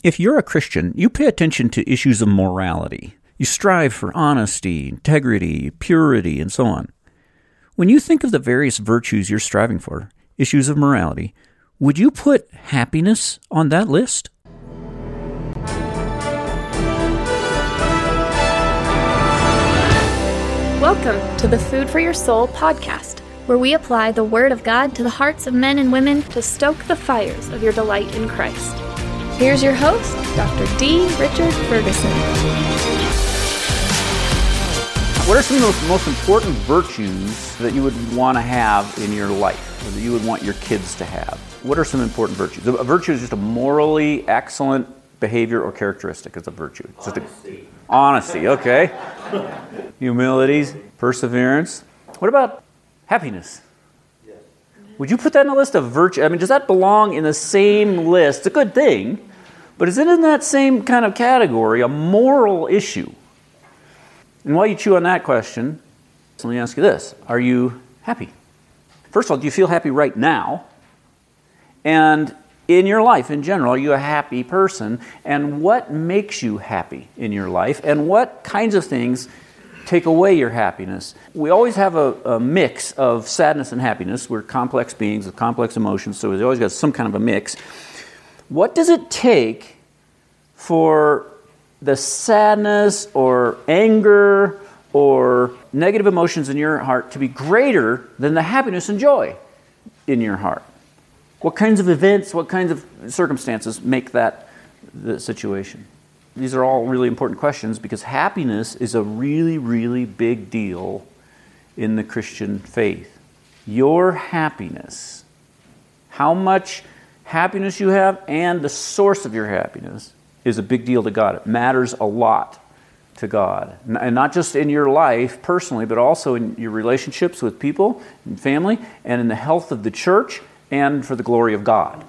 If you're a Christian, you pay attention to issues of morality. You strive for honesty, integrity, purity, and so on. When you think of the various virtues you're striving for, issues of morality, would you put happiness on that list? Welcome to the Food for Your Soul podcast, where we apply the Word of God to the hearts of men and women to stoke the fires of your delight in Christ. Here's your host, Dr. D. Richard Ferguson. What are some of the most important virtues that you would want to have in your life, or that you would want your kids to have? What are some important virtues? A virtue is just a morally excellent behavior or characteristic. It's a virtue. It's just honesty, okay. Humility, perseverance. What about happiness? Would you put that in a list of virtue? I mean, does that belong in the same list? It's a good thing, but is it in that same kind of category, a moral issue? And while you chew on that question, let me ask you this. Are you happy? First of all, do you feel happy right now? And in your life in general, are you a happy person? And what makes you happy in your life? And what kinds of things take away your happiness? We always have a mix of sadness and happiness. We're complex beings with complex emotions, so we always got some kind of a mix. What does it take for the sadness or anger or negative emotions in your heart to be greater than the happiness and joy in your heart? What kinds of events, what kinds of circumstances make that the situation? These are all really important questions because happiness is a really, really big deal in the Christian faith. Your happiness, how much happiness you have and the source of your happiness is a big deal to God. It matters a lot to God. And not just in your life personally, but also in your relationships with people and family and in the health of the church and for the glory of God.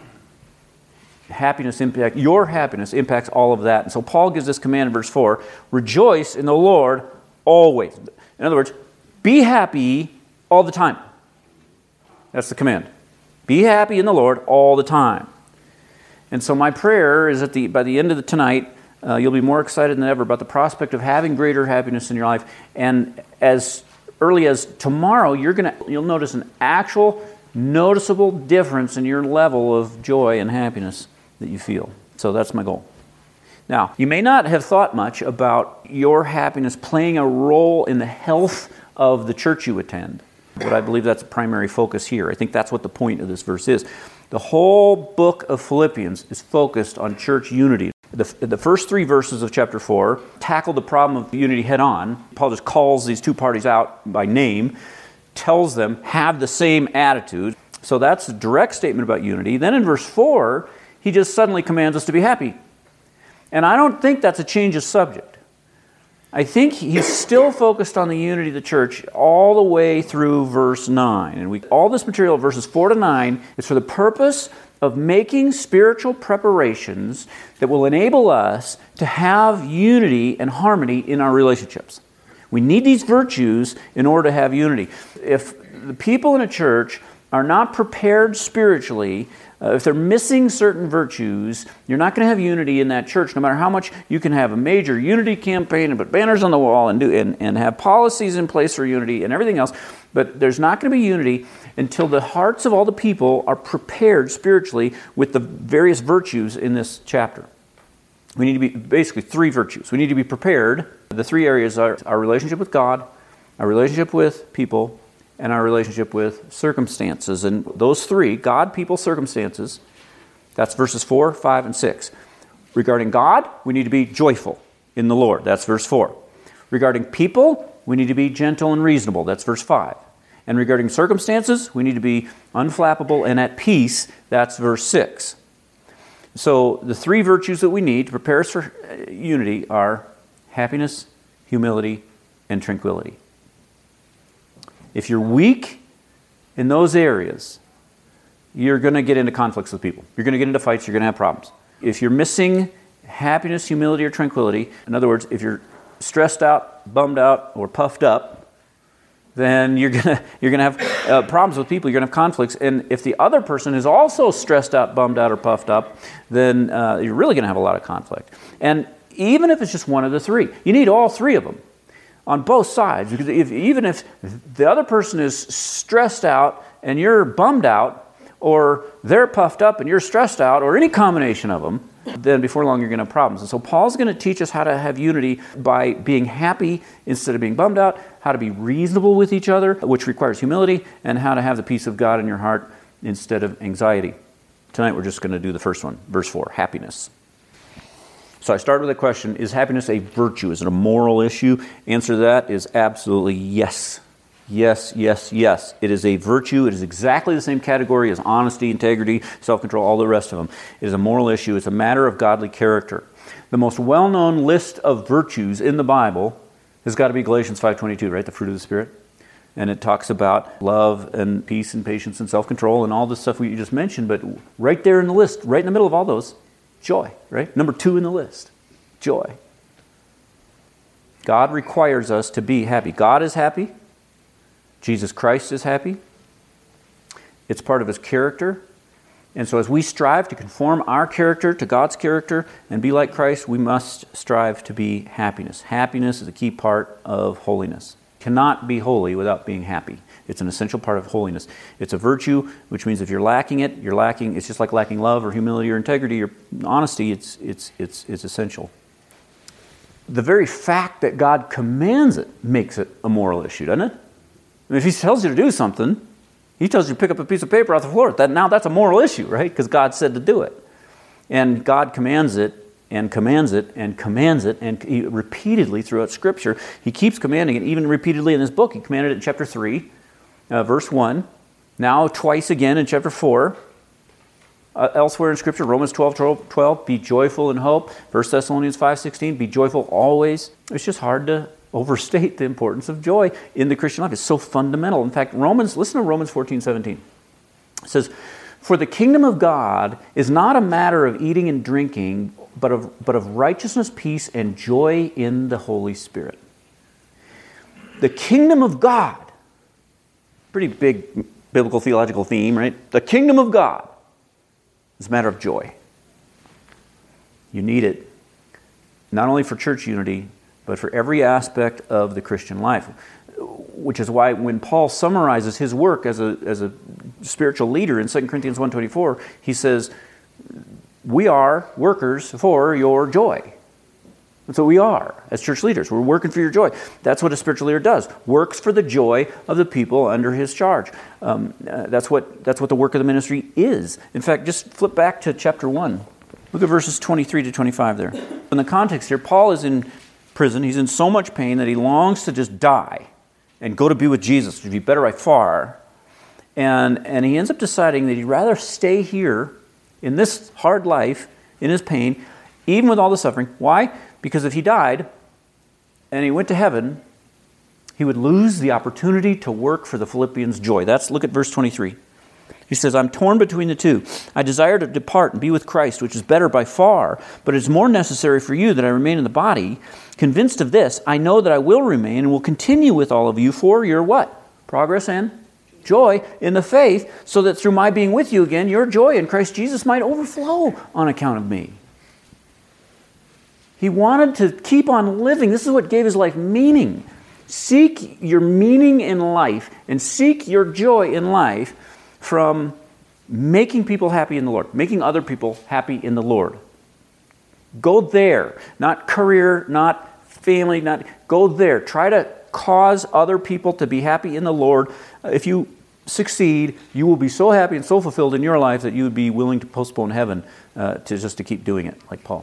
Your happiness impacts all of that. And so Paul gives this command in verse 4, rejoice in the Lord always. In other words, be happy all the time. That's the command. Be happy in the Lord all the time. And so my prayer is that by the end of tonight, you'll be more excited than ever about the prospect of having greater happiness in your life. And as early as tomorrow, you'll notice an actual noticeable difference in your level of joy and happiness that you feel. So that's my goal. Now, you may not have thought much about your happiness playing a role in the health of the church you attend, but I believe that's a primary focus here. I think that's what the point of this verse is. The whole book of Philippians is focused on church unity. The first 3 verses of chapter 4 tackle the problem of unity head on. Paul just calls these two parties out by name, tells them, have the same attitude. So that's a direct statement about unity. Then in verse 4, he just suddenly commands us to be happy. And I don't think that's a change of subject. I think he's still focused on the unity of the church all the way through verse 9. And all this material, verses 4 to 9, is for the purpose of making spiritual preparations that will enable us to have unity and harmony in our relationships. We need these virtues in order to have unity. If the people in a church are not prepared spiritually, if they're missing certain virtues, you're not going to have unity in that church, no matter how much you can have a major unity campaign and put banners on the wall and have policies in place for unity and everything else. But there's not going to be unity until the hearts of all the people are prepared spiritually with the various virtues in this chapter. We need to be, basically 3 virtues. We need to be prepared. The 3 areas are our relationship with God, our relationship with people, and our relationship with circumstances. And those 3, God, people, circumstances, that's verses 4, 5, and 6. Regarding God, we need to be joyful in the Lord. That's verse 4. Regarding people, we need to be gentle and reasonable. That's verse 5. And regarding circumstances, we need to be unflappable and at peace. That's verse 6. So the 3 virtues that we need to prepare us for unity are happiness, humility, and tranquility. If you're weak in those areas, you're going to get into conflicts with people. You're going to get into fights. You're going to have problems. If you're missing happiness, humility, or tranquility, in other words, if you're stressed out, bummed out, or puffed up, then you're gonna have problems with people. You're gonna have conflicts. And if the other person is also stressed out, bummed out, or puffed up, then you're really gonna have a lot of conflict. And even if it's just one of the three, you need all three of them on both sides. Because even if the other person is stressed out and you're bummed out, or they're puffed up and you're stressed out, or any combination of them, then before long you're going to have problems. And so Paul's going to teach us how to have unity by being happy instead of being bummed out, how to be reasonable with each other, which requires humility, and how to have the peace of God in your heart instead of anxiety. Tonight we're just going to do the first one, verse 4, happiness. So I started with a question, is happiness a virtue? Is it a moral issue? Answer to that is absolutely yes. Yes, yes, yes. It is a virtue. It is exactly the same category as honesty, integrity, self-control, all the rest of them. It is a moral issue. It's a matter of godly character. The most well-known list of virtues in the Bible has got to be Galatians 5:22, right? The fruit of the Spirit. And it talks about love and peace and patience and self-control and all the stuff we just mentioned. But right there in the list, right in the middle of all those, joy, right? Number 2 in the list, joy. God requires us to be happy. God is happy. Jesus Christ is happy. It's part of His character. And so as we strive to conform our character to God's character and be like Christ, we must strive to be happiness. Happiness is a key part of holiness. Cannot be holy without being happy. It's an essential part of holiness. It's a virtue, which means if you're lacking it, you're lacking. It's just like lacking love or humility or integrity or honesty. It's essential. The very fact that God commands it makes it a moral issue, doesn't it? I mean, if He tells you to do something, He tells you to pick up a piece of paper off the floor, now that's a moral issue, right? Because God said to do it. And God commands it and commands it and commands it, and He repeatedly throughout Scripture, He keeps commanding it, even repeatedly in this book. He commanded it in chapter 3, verse 1, now twice again in chapter 4. Elsewhere in Scripture, Romans 12, be joyful in hope. 1 Thessalonians 5:16, be joyful always. It's just hard to overstate the importance of joy in the Christian life. It's so fundamental. In fact, listen to Romans 14:17. It says, for the kingdom of God is not a matter of eating and drinking, but of righteousness, peace, and joy in the Holy Spirit. The kingdom of God, pretty big biblical theological theme, right? The kingdom of God is a matter of joy. You need it, not only for church unity, but for every aspect of the Christian life. Which is why when Paul summarizes his work as a spiritual leader in 2 Corinthians 1:24, he says, we are workers for your joy. That's what we are as church leaders. We're working for your joy. That's what a spiritual leader does. Works for the joy of the people under his charge. That's what the work of the ministry is. In fact, just flip back to chapter 1. Look at verses 23 to 25 there. In the context here, Paul is in prison. He's in so much pain that he longs to just die and go to be with Jesus, which would be better by far. And he ends up deciding that he'd rather stay here in this hard life, in his pain, even with all the suffering. Why? Because if he died and he went to heaven, he would lose the opportunity to work for the Philippians' joy. Look at verse 23. He says, I'm torn between the two. I desire to depart and be with Christ, which is better by far, but it is more necessary for you that I remain in the body. Convinced of this, I know that I will remain and will continue with all of you for your what? Progress and joy in the faith, so that through my being with you again, your joy in Christ Jesus might overflow on account of me. He wanted to keep on living. This is what gave his life meaning. Seek your meaning in life and seek your joy in life from making people happy in the Lord, making other people happy in the Lord. Go there, not career, not family, go there. Try to cause other people to be happy in the Lord. If you succeed, you will be so happy and so fulfilled in your life that you would be willing to postpone heaven to keep doing it, like Paul.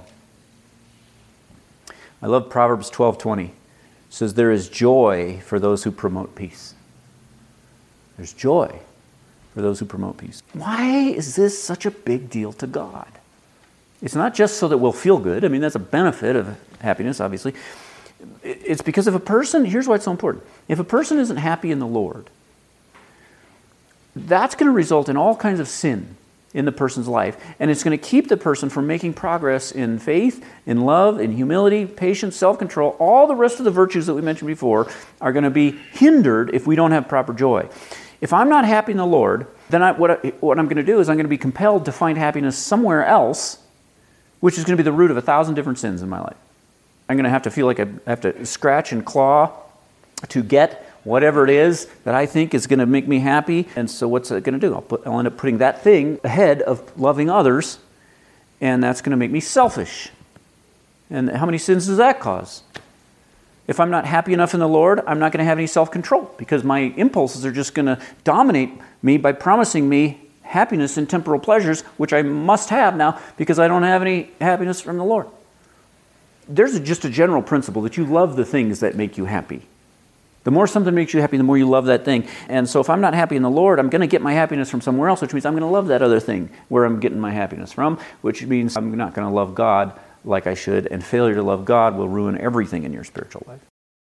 I love Proverbs 12:20. It says, there is joy for those who promote peace. There's joy for those who promote peace. Why is this such a big deal to God? It's not just so that we'll feel good. I mean, that's a benefit of happiness, obviously. It's because if a person, here's why it's so important. If a person isn't happy in the Lord, that's going to result in all kinds of sin in the person's life. And it's going to keep the person from making progress in faith, in love, in humility, patience, self-control. All the rest of the virtues that we mentioned before are going to be hindered if we don't have proper joy. If I'm not happy in the Lord, then what I'm going to do is I'm going to be compelled to find happiness somewhere else, which is going to be the root of 1,000 different sins in my life. I'm going to have to feel like I have to scratch and claw to get whatever it is that I think is going to make me happy. And so what's it going to do? I'll end up putting that thing ahead of loving others, and that's going to make me selfish. And how many sins does that cause? If I'm not happy enough in the Lord, I'm not going to have any self-control because my impulses are just going to dominate me by promising me happiness in temporal pleasures, which I must have now because I don't have any happiness from the Lord. There's just a general principle that you love the things that make you happy. The more something makes you happy, the more you love that thing. And so if I'm not happy in the Lord, I'm going to get my happiness from somewhere else, which means I'm going to love that other thing where I'm getting my happiness from, which means I'm not going to love God like I should, and failure to love God will ruin everything in your spiritual life.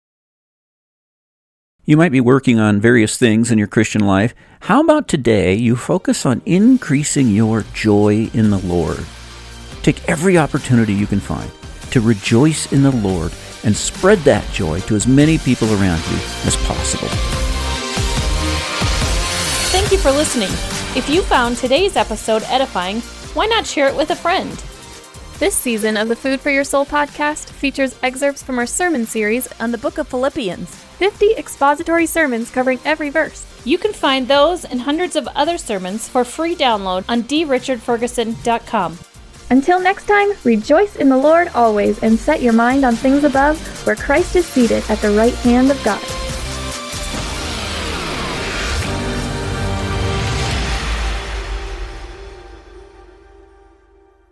You might be working on various things in your Christian life. How about today you focus on increasing your joy in the Lord? Take every opportunity you can find to rejoice in the Lord and spread that joy to as many people around you as possible. Thank you for listening. If you found today's episode edifying, why not share it with a friend? This season of the Food for Your Soul podcast features excerpts from our sermon series on the book of Philippians, 50 expository sermons covering every verse. You can find those and hundreds of other sermons for free download on drichardferguson.com. Until next time, rejoice in the Lord always and set your mind on things above, where Christ is seated at the right hand of God.